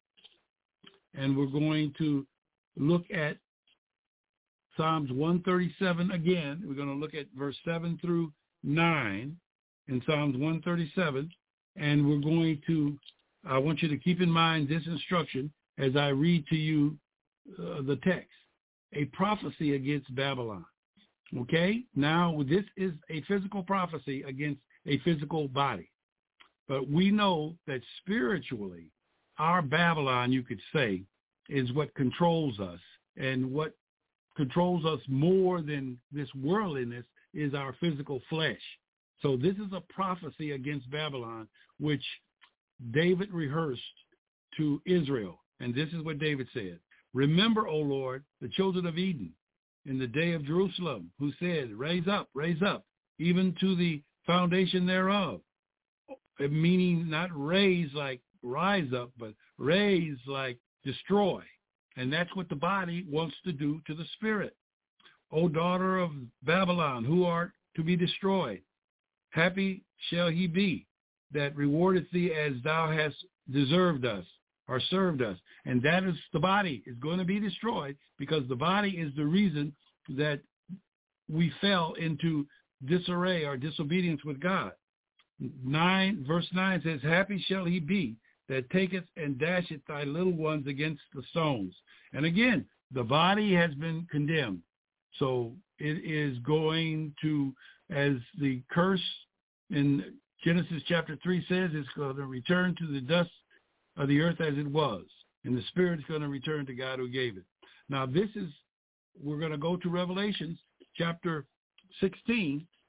and we're going to look at Psalms one thirty-seven again. We're going to look at verse seven through nine in Psalms one thirty-seven, and we're going to, I want you to keep in mind this instruction as I read to you uh, the text. A prophecy against Babylon. Okay? Now, this is a physical prophecy against a physical body. But we know that spiritually, our Babylon, you could say, is what controls us. And what controls us more than this worldliness is our physical flesh. So this is a prophecy against Babylon, which David rehearsed to Israel. And this is what David said. Remember, O Lord, the children of Eden in the day of Jerusalem, who said, raise up, raise up, even to the foundation thereof. Meaning not raise like rise up, but raise like destroy. And that's what the body wants to do to the spirit. O daughter of Babylon, who art to be destroyed, happy shall he be that rewardeth thee as thou hast deserved us, or served us. And that is, the body is going to be destroyed, because the body is the reason that we fell into disarray or disobedience with God. Nine, verse nine says, happy shall he be that taketh and dasheth thy little ones against the stones. And again, the body has been condemned. So it is going to, as the curse in Genesis chapter three says, it's going to return to the dust of the earth as it was. And the spirit is going to return to God who gave it. Now this is, we're going to go to Revelations chapter sixteen,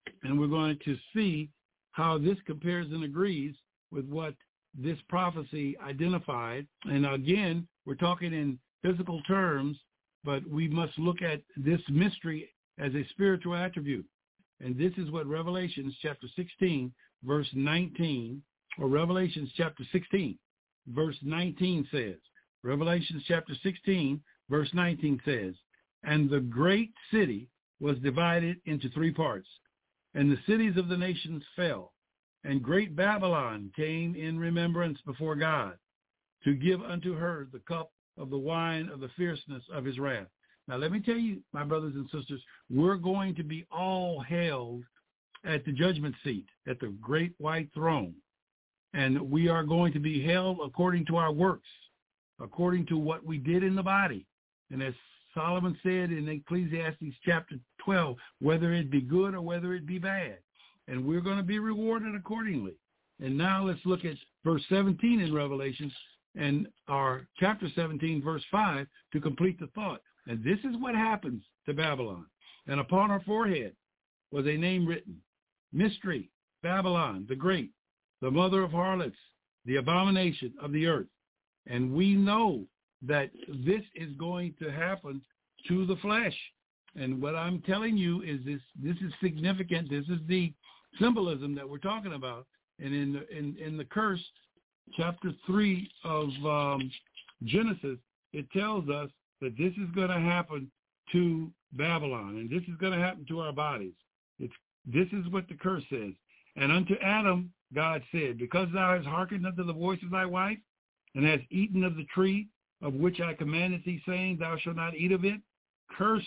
And we're going to see how this compares and agrees with what this prophecy identified. And again, we're talking in physical terms, but we must look at this mystery as a spiritual attribute. And this is what Revelations chapter sixteen, verse nineteen, or Revelations chapter sixteen, verse nineteen says. Revelations chapter sixteen, verse nineteen says, "And the great city was divided into three parts, and the cities of the nations fell, and great Babylon came in remembrance before God, to give unto her the cup of the wine of the fierceness of his wrath." Now, let me tell you, my brothers and sisters, we're going to be all held at the judgment seat, at the great white throne. And we are going to be held according to our works, according to what we did in the body. And as Solomon said in Ecclesiastes chapter twelve, whether it be good or whether it be bad. And we're going to be rewarded accordingly. And now let's look at verse seventeen in Revelations and our chapter seventeen, verse five, to complete the thought. And this is what happens to Babylon. "And upon her forehead was a name written, Mystery, Babylon the Great, the mother of harlots, the abomination of the earth." And we know that this is going to happen to the flesh. And what I'm telling you is this, this is significant. This is the symbolism that we're talking about. And in the, in, in the curse, chapter three of um, Genesis, it tells us that this is going to happen to Babylon, and this is going to happen to our bodies. It's, this is what the curse says. "And unto Adam God said, Because thou hast hearkened unto the voice of thy wife, and hast eaten of the tree of which I commanded thee, saying, Thou shalt not eat of it, cursed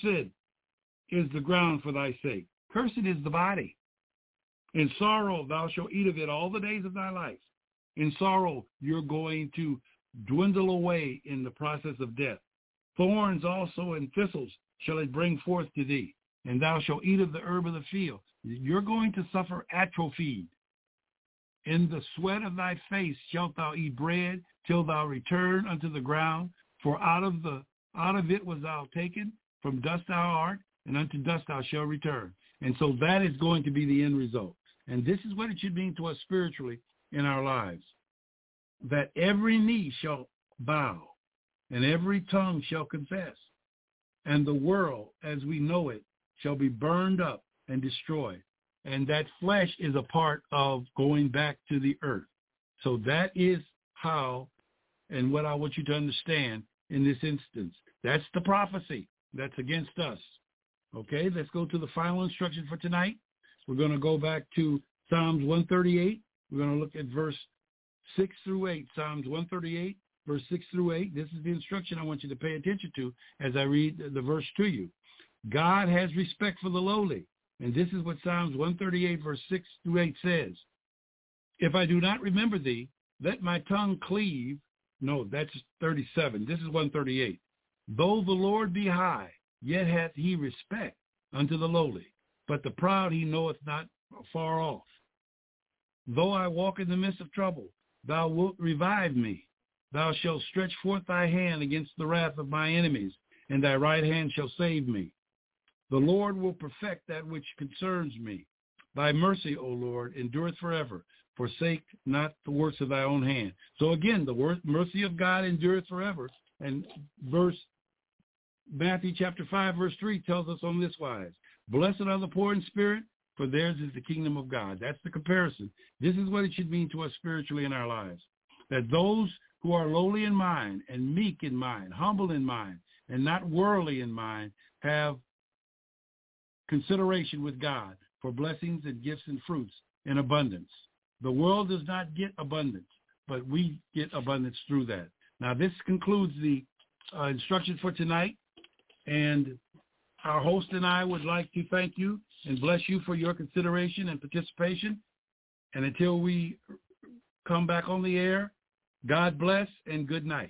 is the ground for thy sake." Cursed is the body. "In sorrow thou shalt eat of it all the days of thy life." In sorrow, you're going to dwindle away in the process of death. "Thorns also and thistles shall it bring forth to thee, and thou shalt eat of the herb of the field." You're going to suffer atrophy. "In the sweat of thy face shalt thou eat bread till thou return unto the ground, for out of the out of it was thou taken, from dust thou art, and unto dust thou shalt return." And so that is going to be the end result. And this is what it should mean to us spiritually in our lives, that every knee shall bow, and every tongue shall confess, and the world as we know it shall be burned up and destroyed. And that flesh is a part of going back to the earth. So that is how, and what I want you to understand in this instance. That's the prophecy that's against us. Okay, let's go to the final instruction for tonight. We're going to go back to Psalms one thirty-eight. We're going to look at verse six through eight. Psalms one thirty-eight. Verse six through eight, this is the instruction I want you to pay attention to as I read the verse to you. "God has respect for the lowly." And this is what Psalms one thirty-eight, verse six through eight says. "If I do not remember thee, let my tongue cleave." No, that's thirty-seven. This is one thirty-eight. "Though the Lord be high, yet hath he respect unto the lowly, but the proud he knoweth not far off. Though I walk in the midst of trouble, thou wilt revive me. Thou shalt stretch forth thy hand against the wrath of my enemies, and thy right hand shall save me. The Lord will perfect that which concerns me. Thy mercy, O Lord, endureth forever. Forsake not the works of thy own hand." So again, the word, mercy of God endureth forever. And verse Matthew chapter five, verse three tells us on this wise, "Blessed are the poor in spirit, for theirs is the kingdom of God." That's the comparison. This is what it should mean to us spiritually in our lives. That those who are lowly in mind and meek in mind, humble in mind, and not worldly in mind, have consideration with God for blessings and gifts and fruits in abundance. The world does not get abundance, but we get abundance through that. Now, this concludes the uh, instruction for tonight, and our host and I would like to thank you and bless you for your consideration and participation. And until we come back on the air, God bless and good night.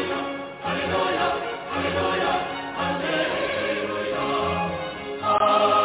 Oh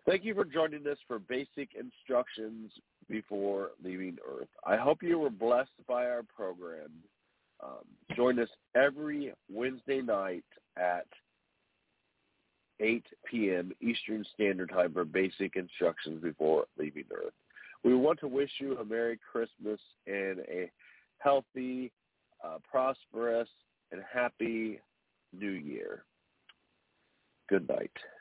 Thank you for joining us for Basic Instructions Before Leaving Earth. I hope you were blessed by our program. Um, join us every Wednesday night at eight p.m. Eastern Standard Time for Basic Instructions Before Leaving Earth. We want to wish you a Merry Christmas and a healthy, uh, prosperous, and happy New Year. Good night.